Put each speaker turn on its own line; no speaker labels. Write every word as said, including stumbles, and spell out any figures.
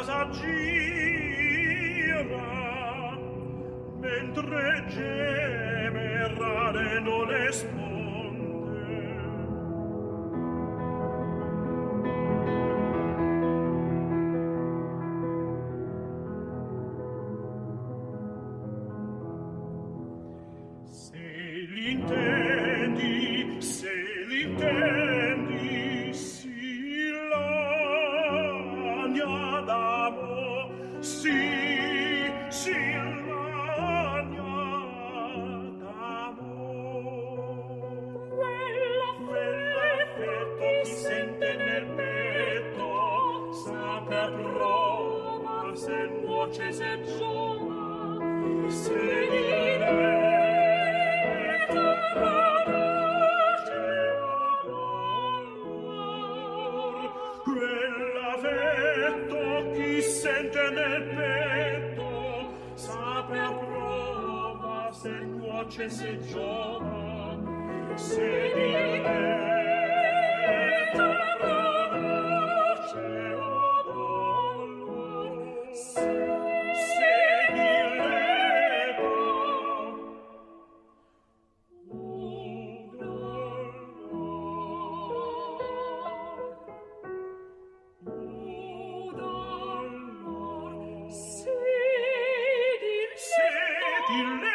casa gira, mentre geme rare non le sponde. Se l'intendi, se l'intendi, si lagna d'amo, si, si lagna d'amo. Quell'affetto chi sente nel petto, sa per prova se nuoce se giova, se dire sente nel petto, sa per prova se nuoce se giova, se diletta pronuncia o dolor, se, se diletta o dolor. Se